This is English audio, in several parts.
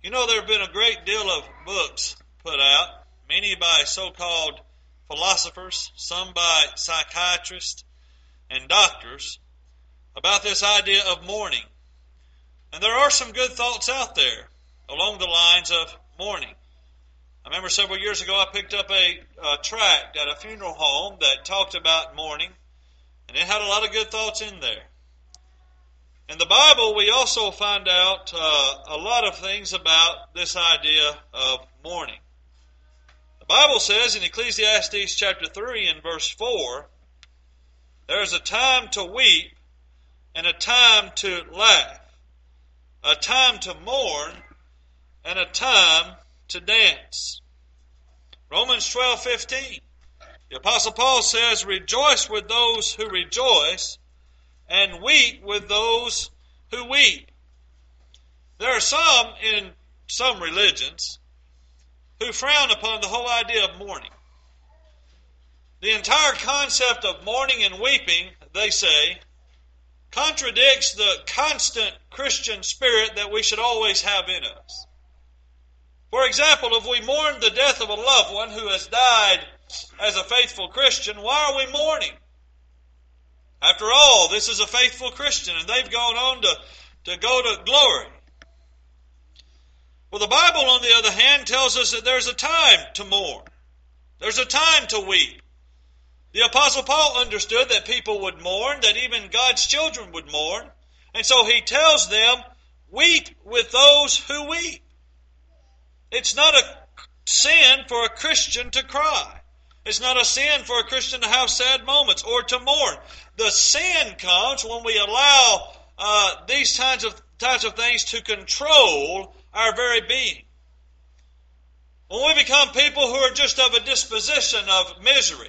You know, there have been a great deal of books put out, many by so-called philosophers, some by psychiatrists and doctors, about this idea of mourning. And there are some good thoughts out there along the lines of mourning. I remember several years ago I picked up a tract at a funeral home that talked about mourning, and it had a lot of good thoughts in there. In the Bible, we also find out a lot of things about this idea of mourning. The Bible says in Ecclesiastes chapter 3 and verse 4, there is a time to weep and a time to laugh, a time to mourn and a time to dance. Romans 12:15, the Apostle Paul says, rejoice with those who rejoice, and weep with those who weep. There are some in some religions who frown upon the whole idea of mourning. The entire concept of mourning and weeping, they say, contradicts the constant Christian spirit that we should always have in us. For example, if we mourn the death of a loved one who has died as a faithful Christian, why are we mourning? After all, this is a faithful Christian, and they've gone on to go to glory. Well, the Bible, on the other hand, tells us that there's a time to mourn. There's a time to weep. The Apostle Paul understood that people would mourn, that even God's children would mourn. And so he tells them, weep with those who weep. It's not a sin for a Christian to cry. It's not a sin for a Christian to have sad moments or to mourn. The sin comes when we allow these types of things to control our very being. When we become people who are just of a disposition of misery,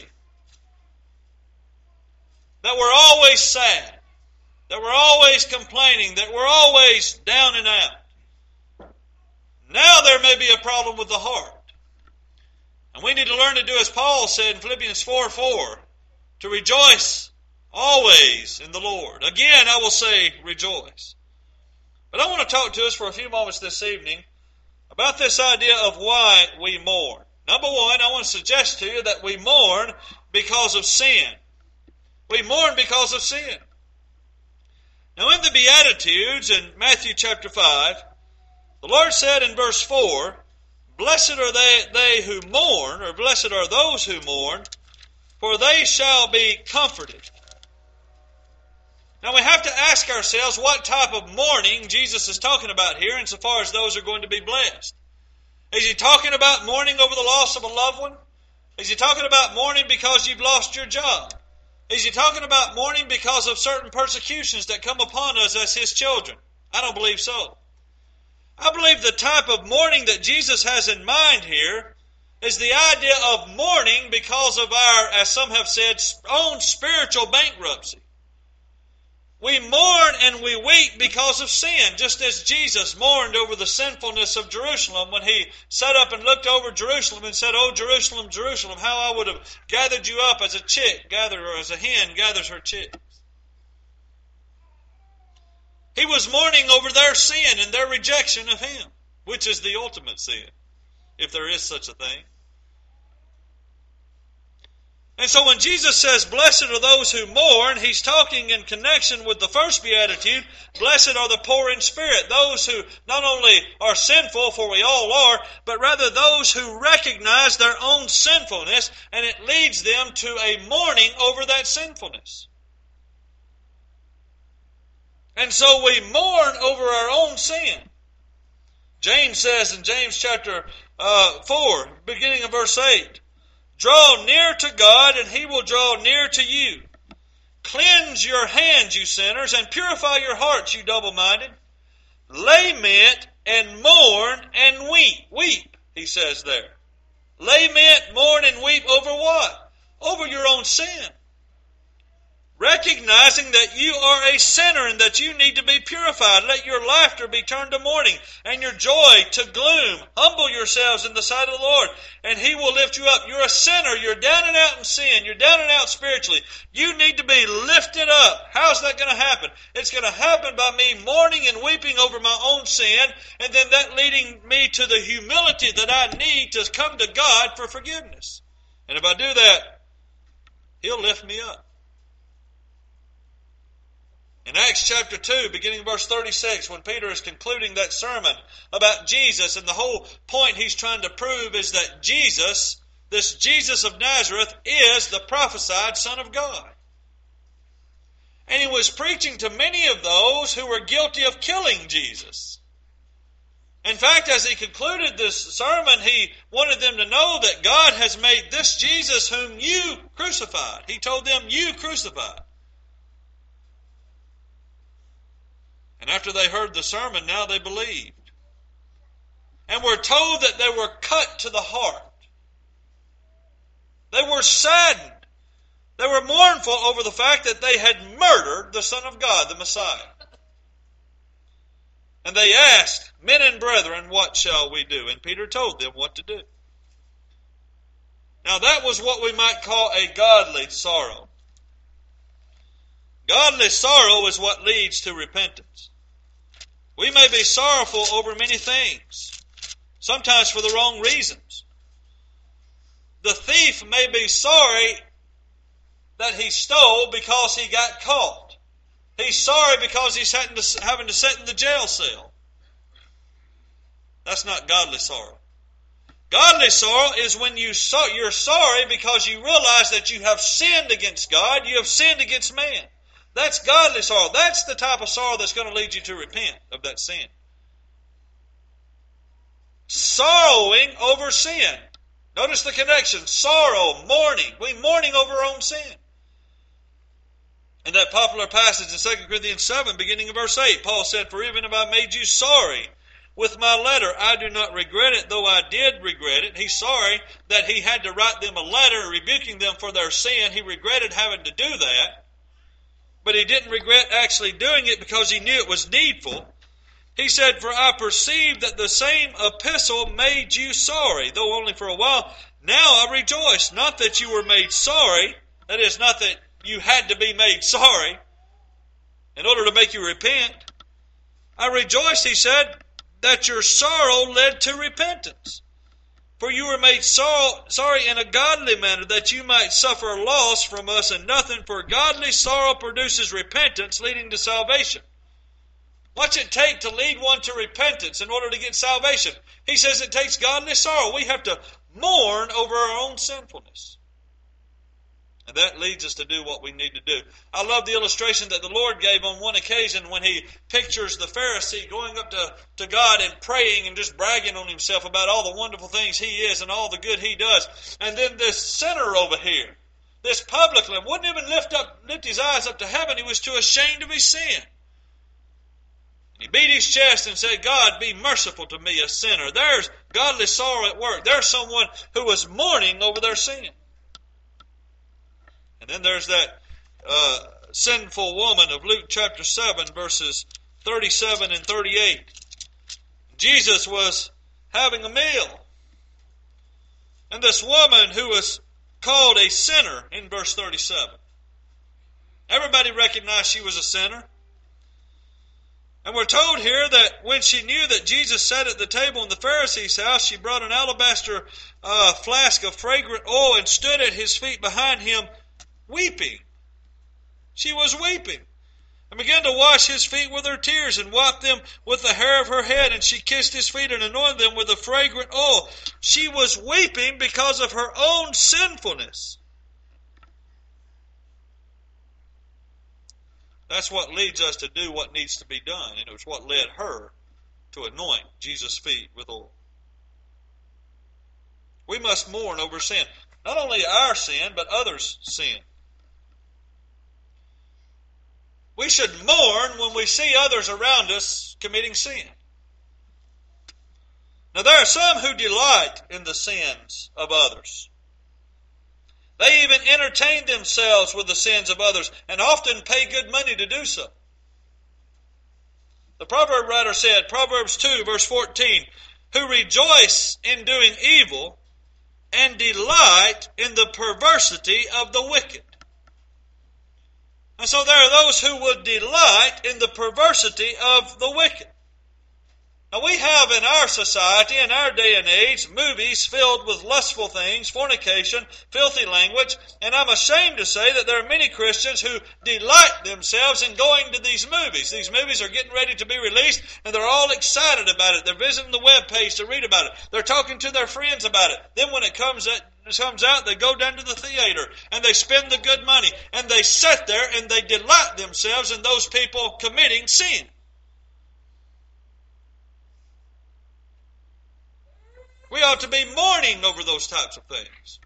that we're always sad, that we're always complaining, that we're always down and out, now there may be a problem with the heart. And we need to learn to do as Paul said in Philippians 4:4, to rejoice always in the Lord. Again, I will say rejoice. But I want to talk to us for a few moments this evening about this idea of why we mourn. Number one, I want to suggest to you that we mourn because of sin. We mourn because of sin. Now in the Beatitudes in Matthew chapter 5, the Lord said in verse 4, blessed are they who mourn, or blessed are those who mourn, for they shall be comforted. Now we have to ask ourselves what type of mourning Jesus is talking about here insofar as those are going to be blessed. Is he talking about mourning over the loss of a loved one? Is he talking about mourning because you've lost your job? Is he talking about mourning because of certain persecutions that come upon us as his children? I don't believe so. I believe the type of mourning that Jesus has in mind here is the idea of mourning because of our, as some have said, own spiritual bankruptcy. We mourn and we weep because of sin, just as Jesus mourned over the sinfulness of Jerusalem when he sat up and looked over Jerusalem and said, "Oh, Jerusalem, Jerusalem, how I would have gathered you up as a as a hen gathers her chicks." He was mourning over their sin and their rejection of him, which is the ultimate sin, if there is such a thing. And so when Jesus says, blessed are those who mourn, he's talking in connection with the first beatitude, blessed are the poor in spirit, those who not only are sinful, for we all are, but rather those who recognize their own sinfulness, and it leads them to a mourning over that sinfulness. And so we mourn over our own sin. James says in James chapter 4, beginning of verse 8, draw near to God, and he will draw near to you. Cleanse your hands, you sinners, and purify your hearts, you double-minded. Lament and mourn and weep. Weep, he says there. Lament, mourn, and weep over what? Over your own sin. recognizing that you are a sinner and that you need to be purified. Let your laughter be turned to mourning and your joy to gloom. Humble yourselves in the sight of the Lord, and He will lift you up. You're a sinner. You're down and out in sin. You're down and out spiritually. You need to be lifted up. How's that going to happen? It's going to happen by me mourning and weeping over my own sin, and then that leading me to the humility that I need to come to God for forgiveness. And if I do that, He'll lift me up. In Acts chapter 2, beginning verse 36, when Peter is concluding that sermon about Jesus, and the whole point he's trying to prove is that Jesus, this Jesus of Nazareth, is the prophesied Son of God. And he was preaching to many of those who were guilty of killing Jesus. In fact, as he concluded this sermon, he wanted them to know that God has made this Jesus whom you crucified. He told them, you crucified. And after they heard the sermon, now they believed. And were told that they were cut to the heart. They were saddened. They were mournful over the fact that they had murdered the Son of God, the Messiah. And they asked, men and brethren, what shall we do? And Peter told them what to do. Now that was what we might call a godly sorrow. Godly sorrow is what leads to repentance. We may be sorrowful over many things, sometimes for the wrong reasons. The thief may be sorry that he stole because he got caught. He's sorry because he's having to sit in the jail cell. That's not godly sorrow. Godly sorrow is when you're sorry because you realize that you have sinned against God, you have sinned against man. That's godly sorrow. That's the type of sorrow that's going to lead you to repent of that sin. Sorrowing over sin. Notice the connection. Sorrow, mourning. We're mourning over our own sin. In that popular passage in 2 Corinthians 7, beginning of verse 8, Paul said, for even if I made you sorry with my letter, I do not regret it, though I did regret it. He's sorry that he had to write them a letter rebuking them for their sin. He regretted having to do that. But he didn't regret actually doing it because he knew it was needful. He said, for I perceive that the same epistle made you sorry, though only for a while. Now I rejoice, not that you were made sorry, that is, not that you had to be made sorry in order to make you repent. I rejoice, he said, that your sorrow led to repentance. For you were made sorry in a godly manner, that you might suffer loss from us and nothing, for godly sorrow produces repentance, leading to salvation. What's it take to lead one to repentance in order to get salvation? He says it takes godly sorrow. We have to mourn over our own sinfulness. And that leads us to do what we need to do. I love the illustration that the Lord gave on one occasion when He pictures the Pharisee going up to God and praying and just bragging on himself about all the wonderful things he is and all the good he does. And then this sinner over here, this publican, wouldn't even lift his eyes up to heaven. He was too ashamed of his sin. He beat his chest and said, God, be merciful to me, a sinner. There's godly sorrow at work. There's someone who was mourning over their sin. And then there's that sinful woman of Luke chapter 7, verses 37 and 38. Jesus was having a meal. And this woman who was called a sinner in verse 37. Everybody recognized she was a sinner. And we're told here that when she knew that Jesus sat at the table in the Pharisee's house, she brought an alabaster flask of fragrant oil and stood at his feet behind him, weeping. She was weeping. And began to wash his feet with her tears and wiped them with the hair of her head. And she kissed his feet and anointed them with the fragrant oil. She was weeping because of her own sinfulness. That's what leads us to do what needs to be done. And it was what led her to anoint Jesus' feet with oil. We must mourn over sin. Not only our sin, but others' sin. We should mourn when we see others around us committing sin. Now there are some who delight in the sins of others. They even entertain themselves with the sins of others and often pay good money to do so. The proverb writer said, Proverbs 2, verse 14, who rejoice in doing evil and delight in the perversity of the wicked. And so there are those who would delight in the perversity of the wicked. Now we have in our society, in our day and age, movies filled with lustful things, fornication, filthy language, and I'm ashamed to say that there are many Christians who delight themselves in going to these movies. These movies are getting ready to be released, and they're all excited about it. They're visiting the web page to read about it. They're talking to their friends about it. Then when it comes out, they go down to the theater, and they spend the good money, and they sit there, and they delight themselves in those people committing sin. We ought to be mourning over those types of things.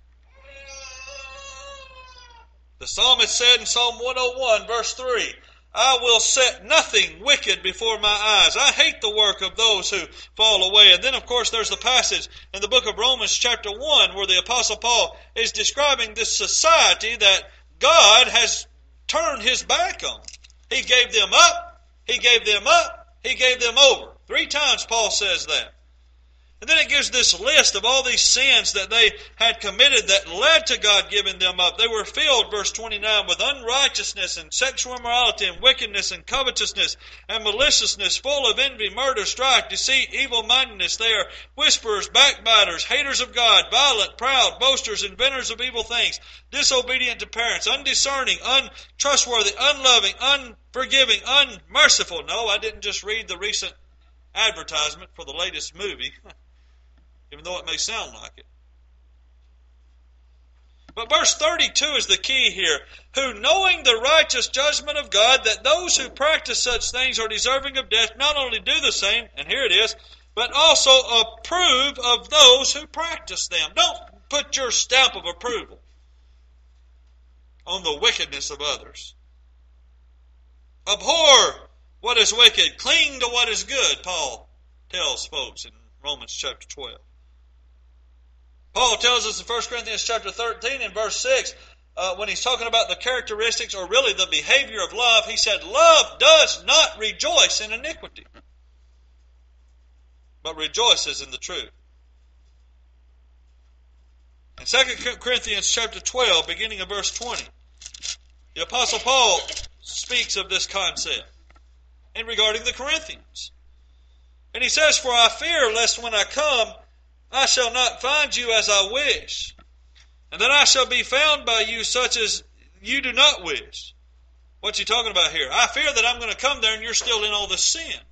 The psalmist said in Psalm 101, verse 3, I will set nothing wicked before my eyes. I hate the work of those who fall away. And then, of course, there's the passage in the book of Romans chapter 1 where the Apostle Paul is describing this society that God has turned his back on. He gave them up, he gave them up, he gave them over. 3 times Paul says that. And then it gives this list of all these sins that they had committed that led to God giving them up. They were filled, verse 29, with unrighteousness and sexual immorality and wickedness and covetousness and maliciousness, full of envy, murder, strife, deceit, evil-mindedness. They are whisperers, backbiters, haters of God, violent, proud, boasters, inventors of evil things, disobedient to parents, undiscerning, untrustworthy, unloving, unforgiving, unmerciful. No, I didn't just read the recent advertisement for the latest movie, even though it may sound like it. But verse 32 is the key here. Who, knowing the righteous judgment of God, that those who practice such things are deserving of death, not only do the same, and here it is, but also approve of those who practice them. Don't put your stamp of approval on the wickedness of others. Abhor what is wicked, cling to what is good, Paul tells folks in Romans chapter 12. Paul tells us in 1 Corinthians chapter 13 and verse 6, when he's talking about the characteristics or really the behavior of love, he said, love does not rejoice in iniquity, but rejoices in the truth. In 2 Corinthians chapter 12, beginning of verse 20, the Apostle Paul speaks of this concept in regarding the Corinthians. And he says, for I fear lest when I come, I shall not find you as I wish, and that I shall be found by you such as you do not wish. What's he talking about here? I fear that I'm going to come there and you're still in all this sin.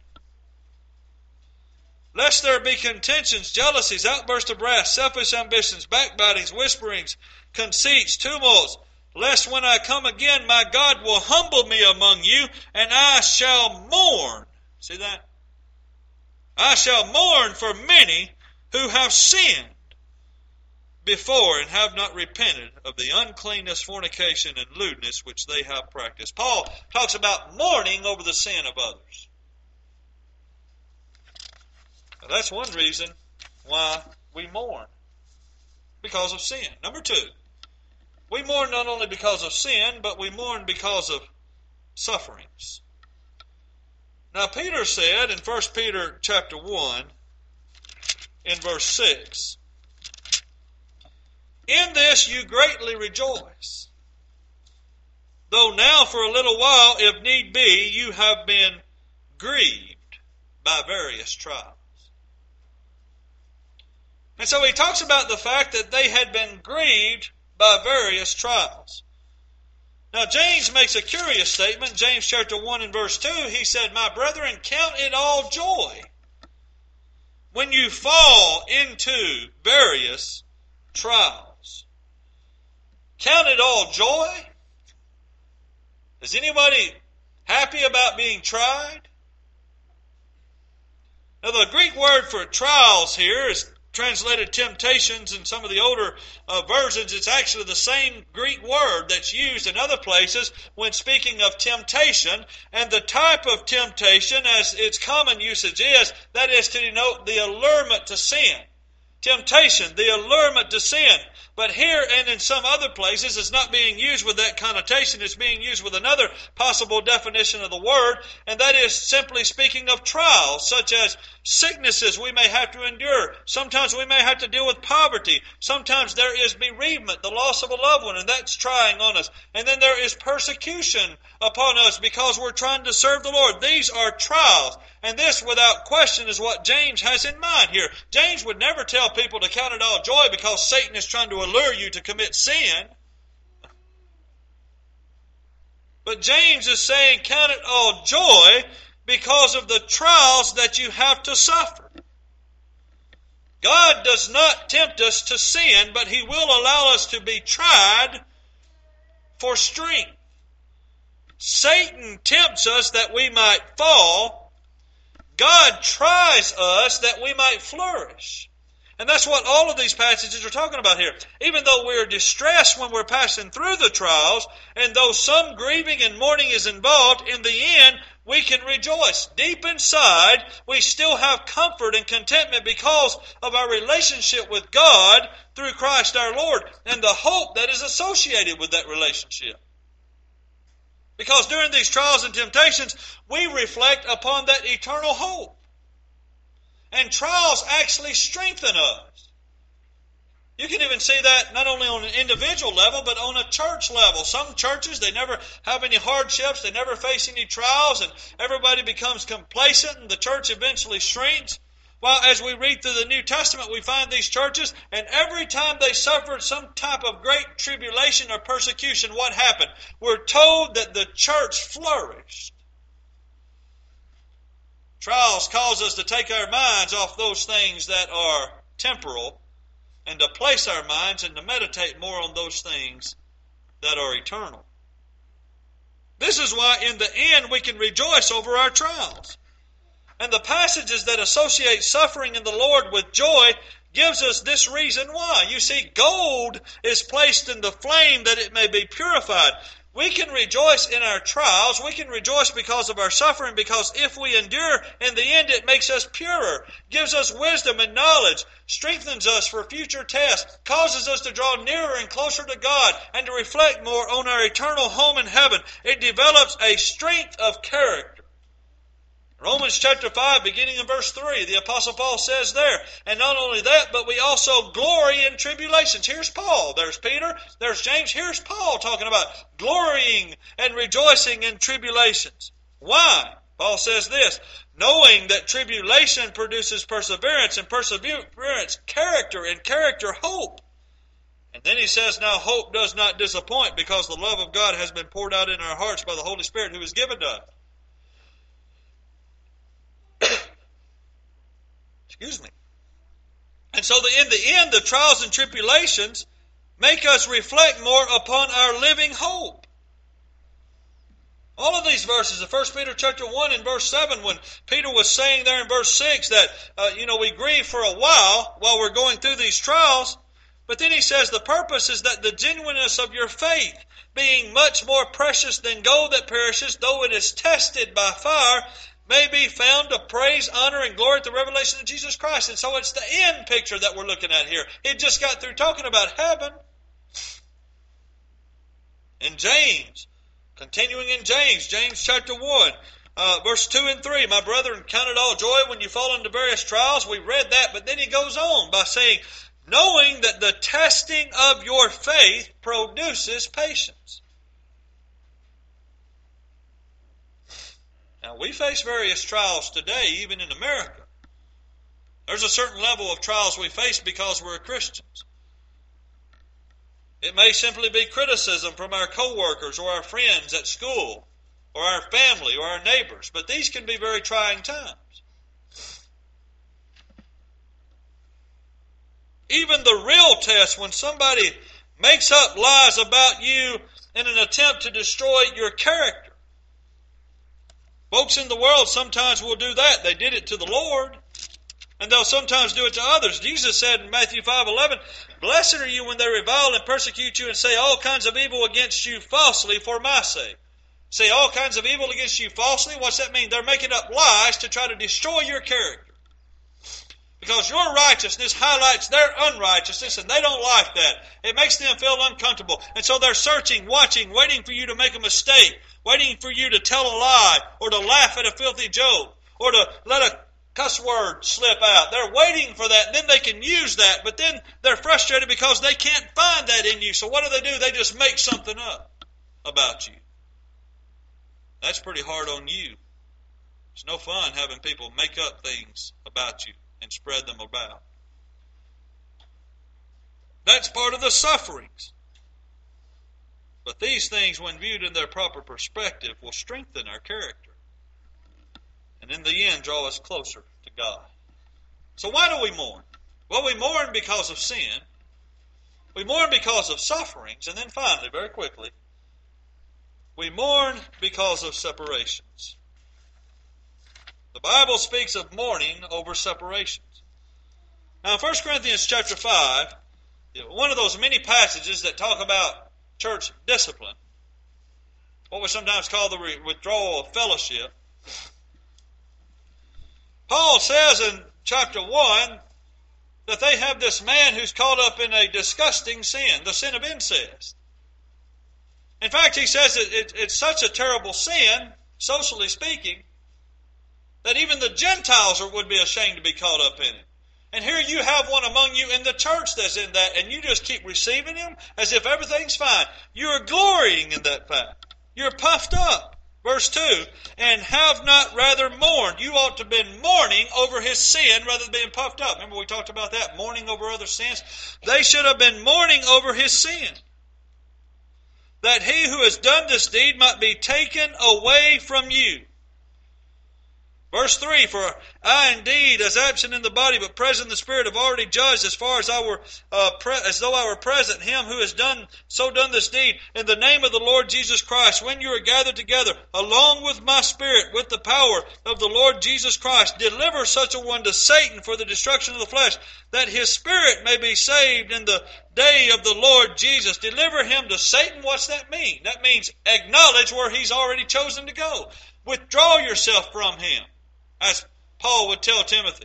Lest there be contentions, jealousies, outbursts of wrath, selfish ambitions, backbitings, whisperings, conceits, tumults, lest when I come again my God will humble me among you, and I shall mourn. See that? I shall mourn for many who have sinned before and have not repented of the uncleanness, fornication, and lewdness which they have practiced. Paul talks about mourning over the sin of others. Now, that's one reason why we mourn, because of sin. Number 2, we mourn not only because of sin, but we mourn because of sufferings. Now Peter said in 1 Peter chapter 1, in verse 6, in this you greatly rejoice, though now for a little while, if need be, you have been grieved by various trials. And so he talks about the fact that they had been grieved by various trials. Now James makes a curious statement. James chapter 1 and verse 2, he said, my brethren, count it all joy when you fall into various trials. Count it all joy? Is anybody happy about being tried? Now the Greek word for trials here is translated temptations in some of the older versions. It's actually the same Greek word that's used in other places when speaking of temptation. And the type of temptation, as its common usage is, that is to denote the allurement to sin. temptation, the allurement to sin. But here and in some other places, it's not being used with that connotation. It's being used with another possible definition of the word, and that is simply speaking of trials, such as sicknesses we may have to endure. Sometimes we may have to deal with poverty. Sometimes there is bereavement, the loss of a loved one, and that's trying on us. And then there is persecution upon us because we're trying to serve the Lord. These are trials. And this, without question, is what James has in mind here. James would never tell people to count it all joy because Satan is trying to allure you to commit sin. But James is saying count it all joy because of the trials that you have to suffer. God does not tempt us to sin, but He will allow us to be tried for strength. Satan tempts us that we might fall. God tries us that we might flourish. And that's what all of these passages are talking about here. Even though we're distressed when we're passing through the trials, and though some grieving and mourning is involved, in the end, we can rejoice. Deep inside, we still have comfort and contentment because of our relationship with God through Christ our Lord, and the hope that is associated with that relationship. Because during these trials and temptations, we reflect upon that eternal hope. And trials actually strengthen us. You can even see that not only on an individual level, but on a church level. Some churches, they never have any hardships, they never face any trials, and everybody becomes complacent, and the church eventually shrinks. While as we read through the New Testament, we find these churches, and every time they suffered some type of great tribulation or persecution, what happened? We're told that the church flourished. Trials cause us to take our minds off those things that are temporal and to place our minds and to meditate more on those things that are eternal. This is why in the end we can rejoice over our trials. And the passages that associate suffering in the Lord with joy gives us this reason why. You see, gold is placed in the flame that it may be purified. We can rejoice in our trials. We can rejoice because of our suffering, because if we endure, in the end it makes us purer, gives us wisdom and knowledge, strengthens us for future tests, causes us to draw nearer and closer to God, and to reflect more on our eternal home in heaven. It develops a strength of character. Romans chapter 5, beginning in verse 3, the Apostle Paul says there, and not only that, but we also glory in tribulations. Here's Paul, there's Peter, there's James, here's Paul talking about glorying and rejoicing in tribulations. Why? Paul says this, knowing that tribulation produces perseverance, and perseverance character, and character hope. And then he says, now hope does not disappoint, because the love of God has been poured out in our hearts by the Holy Spirit who is given to us. Excuse me. And so in the end, the trials and tribulations make us reflect more upon our living hope. All of these verses, 1 Peter chapter 1 and verse 7, when Peter was saying there in verse 6 that, we grieve for a while we're going through these trials, but then he says the purpose is that the genuineness of your faith, being much more precious than gold that perishes, though it is tested by fire, may be found to praise, honor, and glory at the revelation of Jesus Christ. And so it's the end picture that we're looking at here. He just got through talking about heaven. In James, continuing in James chapter 1, verse 2 and 3, my brethren, count it all joy when you fall into various trials. We read that, but then he goes on by saying, knowing that the testing of your faith produces patience. Now, we face various trials today, even in America. There's a certain level of trials we face because we're Christians. It may simply be criticism from our co-workers or our friends at school or our family or our neighbors, but these can be very trying times. Even the real test, when somebody makes up lies about you in an attempt to destroy your character. Folks in the world sometimes will do that. They did it to the Lord, and they'll sometimes do it to others. Jesus said in Matthew 5:11, blessed are you when they revile and persecute you and say all kinds of evil against you falsely for my sake. Say all kinds of evil against you falsely? What's that mean? They're making up lies to try to destroy your character. Because your righteousness highlights their unrighteousness, and they don't like that. It makes them feel uncomfortable. And so they're searching, watching, waiting for you to make a mistake, waiting for you to tell a lie, or to laugh at a filthy joke, or to let a cuss word slip out. They're waiting for that, and then they can use that, but then they're frustrated because they can't find that in you. So what do? They just make something up about you. That's pretty hard on you. It's no fun having people make up things about you and spread them about. That's part of the sufferings. But these things, when viewed in their proper perspective, will strengthen our character. And in the end, draw us closer to God. So why do we mourn? Well, we mourn because of sin. We mourn because of sufferings. And then finally, very quickly, we mourn because of separations. The Bible speaks of mourning over separations. Now, in 1 Corinthians chapter 5, one of those many passages that talk about church discipline, what we sometimes call the withdrawal of fellowship, Paul says in chapter 1 that they have this man who's caught up in a disgusting sin, the sin of incest. In fact, he says that it's such a terrible sin, socially speaking, that even the Gentiles would be ashamed to be caught up in it. And here you have one among you in the church that's in that, and you just keep receiving him as if everything's fine. You're glorying in that fact. You're puffed up. Verse 2, and have not rather mourned. You ought to have been mourning over his sin rather than being puffed up. Remember we talked about that, mourning over other sins? They should have been mourning over his sin, that he who has done this deed might be taken away from you. Verse 3, for I indeed, as absent in the body, but present in the Spirit, have already judged as far as as though I were present, him who has done this deed, in the name of the Lord Jesus Christ, when you are gathered together, along with my Spirit, with the power of the Lord Jesus Christ, deliver such a one to Satan for the destruction of the flesh, that his spirit may be saved in the day of the Lord Jesus. Deliver him to Satan. What's that mean? That means acknowledge where he's already chosen to go. Withdraw yourself from him, as Paul would tell Timothy.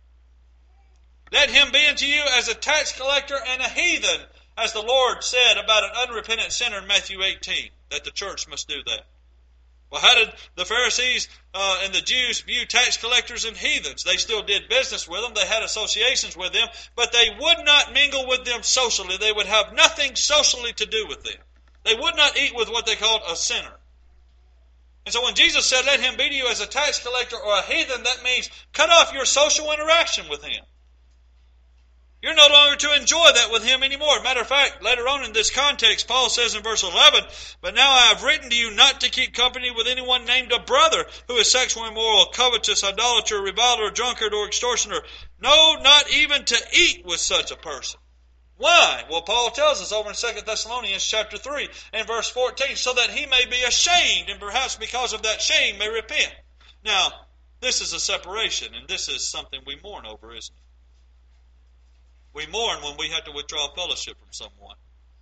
Let him be unto you as a tax collector and a heathen, as the Lord said about an unrepentant sinner in Matthew 18, that the church must do that. Well, how did the Pharisees and the Jews view tax collectors and heathens? They still did business with them. They had associations with them, but they would not mingle with them socially. They would have nothing socially to do with them. They would not eat with what they called a sinner. And so when Jesus said, let him be to you as a tax collector or a heathen, that means cut off your social interaction with him. You're no longer to enjoy that with him anymore. Matter of fact, later on in this context, Paul says in verse 11, but now I have written to you not to keep company with anyone named a brother who is sexually immoral, covetous, idolater, reviler, drunkard, or extortioner. No, not even to eat with such a person. Why? Well, Paul tells us over in 2 Thessalonians chapter 3 and verse 14, so that he may be ashamed, and perhaps because of that shame may repent. Now, this is a separation, and this is something we mourn over, isn't it? We mourn when we have to withdraw fellowship from someone.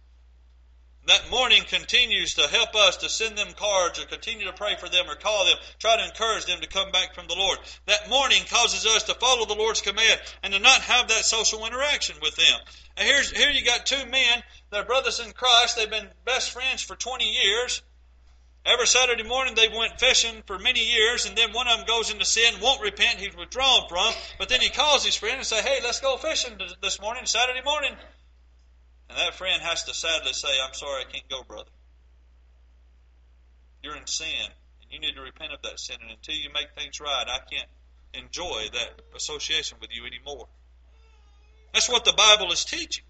That mourning continues to help us to send them cards or continue to pray for them or call them, try to encourage them to come back from the Lord. That mourning causes us to follow the Lord's command and to not have that social interaction with them. And here you got two men, they're brothers in Christ, they've been best friends for 20 years. Every Saturday morning they went fishing for many years, and then one of them goes into sin, won't repent, he's withdrawn from, but then he calls his friend and says, hey, let's go fishing this morning, Saturday morning. And that friend has to sadly say, I'm sorry, I can't go, brother. You're in sin, and you need to repent of that sin, and until you make things right, I can't enjoy that association with you anymore. That's what the Bible is teaching.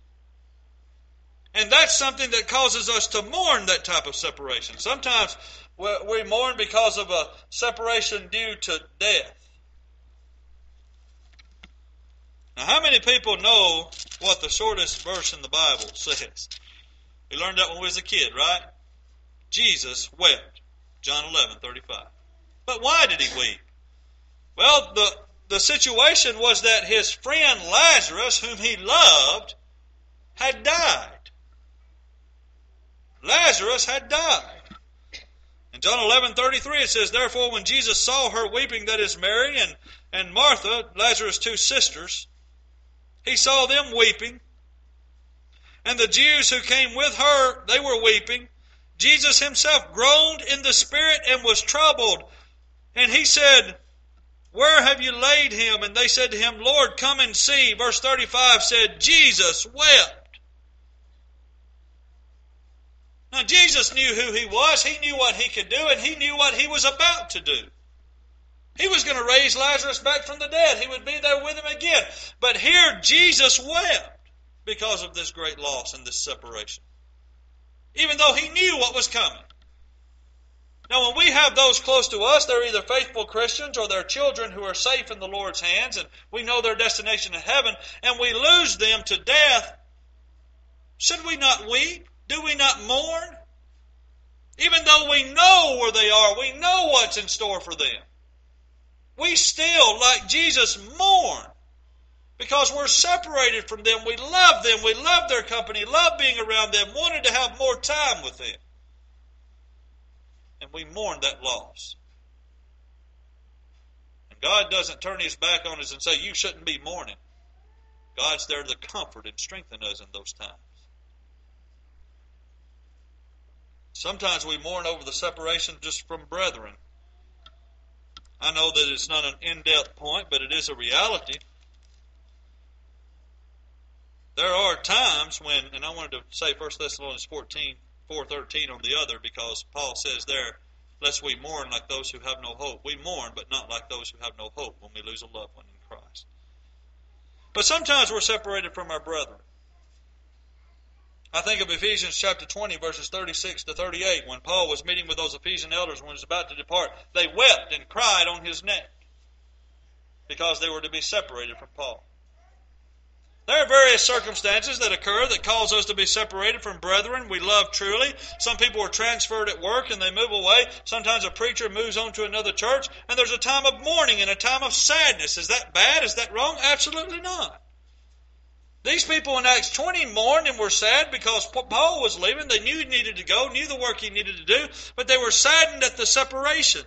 And that's something that causes us to mourn that type of separation. Sometimes we mourn because of a separation due to death. Now, how many people know what the shortest verse in the Bible says? We learned that when we was a kid, right? Jesus wept. John 11:35. But why did he weep? Well, the situation was that his friend Lazarus, whom he loved, had died. Lazarus had died. In John 11:33 it says, Therefore when Jesus saw her weeping, that is Mary and Martha, Lazarus' two sisters, he saw them weeping. And the Jews who came with her, they were weeping. Jesus himself groaned in the spirit and was troubled. And he said, Where have you laid him? And they said to him, Lord, come and see. Verse 35 said, Jesus wept. Now Jesus knew who he was. He knew what he could do, and he knew what he was about to do. He was going to raise Lazarus back from the dead. He would be there with him again. But here Jesus wept because of this great loss and this separation, even though he knew what was coming. Now, when we have those close to us, they're either faithful Christians or they're children who are safe in the Lord's hands, and we know their destination in heaven, and we lose them to death. Should we not weep? Do we not mourn? Even though we know where they are, we know what's in store for them, we still, like Jesus, mourn because we're separated from them. We love them. We love their company, love being around them, wanted to have more time with them. And we mourn that loss. And God doesn't turn his back on us and say, you shouldn't be mourning. God's there to comfort and strengthen us in those times. Sometimes we mourn over the separation just from brethren. I know that it's not an in-depth point, but it is a reality. There are times when, and I wanted to say 1 Thessalonians 4:13 on the other, because Paul says there, lest we mourn like those who have no hope. We mourn, but not like those who have no hope when we lose a loved one in Christ. But sometimes we're separated from our brethren. I think of Ephesians chapter 20, verses 36 to 38, when Paul was meeting with those Ephesian elders when he was about to depart. They wept and cried on his neck because they were to be separated from Paul. There are various circumstances that occur that cause us to be separated from brethren we love truly. Some people are transferred at work and they move away. Sometimes a preacher moves on to another church, and there's a time of mourning and a time of sadness. Is that bad? Is that wrong? Absolutely not. These people in Acts 20 mourned and were sad because Paul was leaving. They knew he needed to go, knew the work he needed to do, but they were saddened at the separation.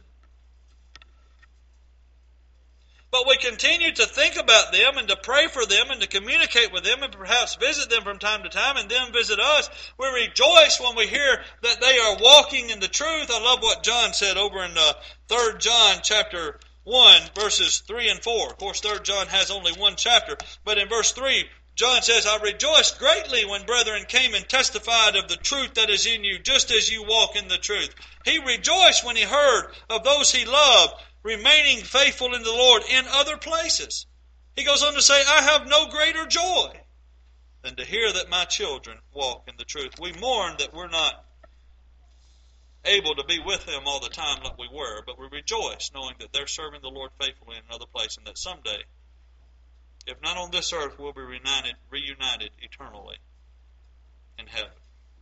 But we continue to think about them and to pray for them and to communicate with them and perhaps visit them from time to time and them visit us. We rejoice when we hear that they are walking in the truth. I love what John said over in 3 John chapter 1, verses 3 and 4. Of course, 3 John has only one chapter, but in verse 3, John says, I rejoiced greatly when brethren came and testified of the truth that is in you, just as you walk in the truth. He rejoiced when he heard of those he loved remaining faithful in the Lord in other places. He goes on to say, I have no greater joy than to hear that my children walk in the truth. We mourn that we're not able to be with them all the time like we were, but we rejoice knowing that they're serving the Lord faithfully in another place, and that someday, if not on this earth, we'll be reunited eternally in heaven.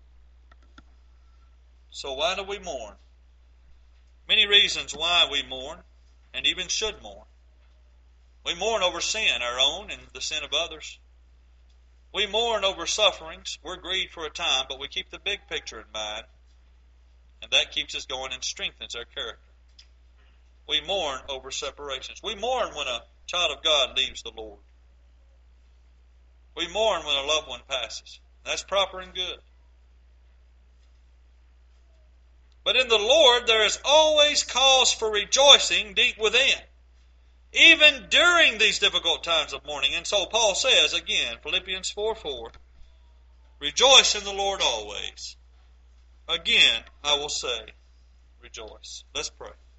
So why do we mourn? Many reasons why we mourn, and even should mourn. We mourn over sin, our own and the sin of others. We mourn over sufferings. We're grieved for a time, but we keep the big picture in mind, and that keeps us going and strengthens our character. We mourn over separations. We mourn when a child of God leaves the Lord. We mourn when a loved one passes. That's proper and good. But in the Lord, there is always cause for rejoicing deep within, even during these difficult times of mourning. And so Paul says again, Philippians 4:4, rejoice in the Lord always. Again, I will say, rejoice. Let's pray.